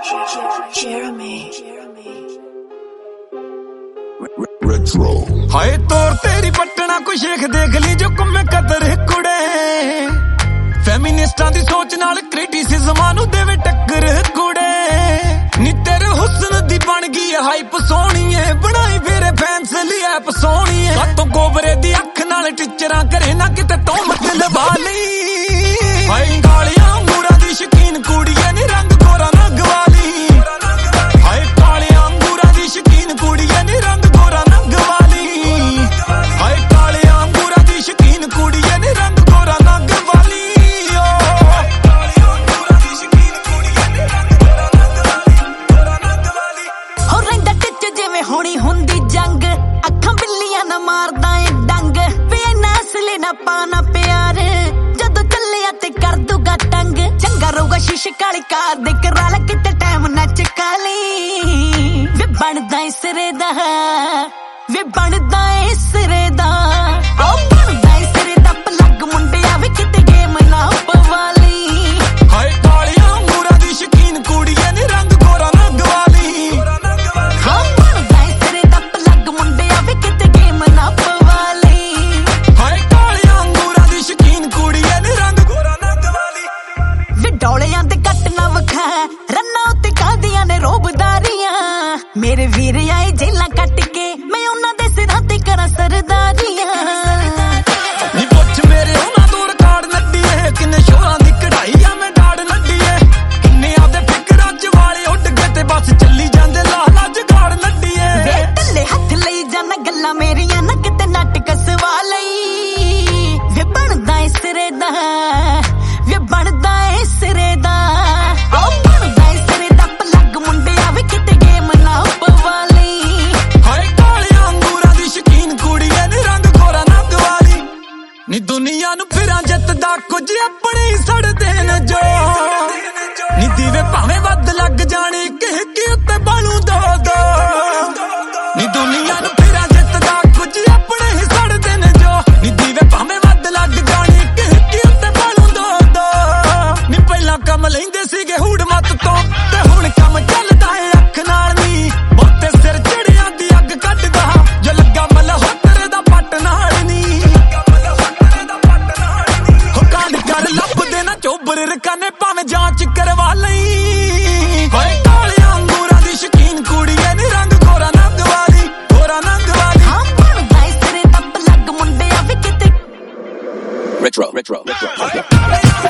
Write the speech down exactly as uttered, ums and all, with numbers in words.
Retro. हाय तोर तेरी पटना को शेख देख ली जो कुम्मे कदर कुड़े फेमिनिस्टां दी सोच नाल क्रिटिसिज्मां नू देवे टक्कर कुड़े नी तेरे हुस्न दी बन गई हाइप सोहणीए बनाई फिरे फैंस ली ऐप सोहणीए सातों गोबरे दी अख नाल टीचरां करे ना किते तोहमत लवा ली हाय कालियां अंगूरां दी शकीन कुड़ीए नी रंग गोरा ना गवाली हाय कालियां अंगूरां दी शकीन कुड़ीए नी रंग गोरा ना गवाली हाय कालियां अंगूरां दी शकीन कुड़ीए नी रंग गोरा ना गवाली कालियां अंगूरां दी शकीन कुड़ीए नी रंग गोरा ना गवाली गोरा ना गवाली हो रंगा टिच जिवें होनी हुंदी जंग अखां बिल्लियां ना मारदा ए डंग वे नस्ल ना पाना प्यार जदों चलिया ते कर दूगा टंग चंगा रहूगा शीशे काली कार दे करा ला किते टाइम नच काली वे बनदा ए सिरे दा वे बनदा ए सिरे दा ओ बनदा ए सिरे दा पलग मुंडिया वे किते गेम ना पवाली हाय कालियां अंगूरां दी शकीन कुड़ीए नी रंग गोरा ना गवाली हाँ बनदा ए सिरे दा पलग मुंडिया वे किते गेम ना पवाली हाय कालियां अंगूरां दी शकीन कुड़ीए नी रंग गोरा ना गवाली वे डोलियां ते कट ना वखा रन्ना उत्ते कादियां ने रोबदारियां मेरे वीर आए जेला कट के मैं उन्हां दे सिरां ते करा सरदारियां नी पुछ मेरे उन्हां तो रिकार्ड नड्डीए किन्ने शोरां दी कढ़ाई आ मैं डाड़ नड्डीए किन्ने आदे फिकरां च वाले उड़ गए ते बस चली जांदे लाला जगाड़ नड्डीए वे ढिल्ले हथ लई जाना गल्लां मेरियां ना किते नाटक सवा लई वे बनदा ए सिरे दा वे बनदा ए सिरे दा ओ बनदा ए सिरे दा पलग मुंडिया वे किते गेम ना पवाली हाय कालियां अंगूरां दी शकीन कुड़ीए नी रंग गोरा ना गवाली नी दुनिया नू फिरां जितदा कुछ अपने ही सड़दे ने जो नी दीवे भावें वध लग जाने किह कि उत्ते बालू दो दो नी दुनिया नू फिरां जितदा कुछ अपने ही सड़दे ने जो नी दीवे भावें वध लग जाने किह कि उत्ते बालू दो दो नी पहलां कम लैंदे सीगे हुड़ मत तो ते हुण कम चलदा है अख नाल नी बहुते सिर चढ़ियां दी अग कढदा जो लगा मलहोत्रे दा पट नाल नी हो कांड कर लभदे ना चोबर रकाने भावें जांच करवा लई हाय कालियां अंगूरां दी शकीन कुड़ीए नी रंग गोरा ना गवाली गोरा ना गवाली हाँ बनदा ए सिरे दा पलग मुंडिया वे किते Retro, retro, retro.